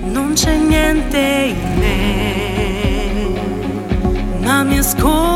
non c'è niente in me, ma mi ascolto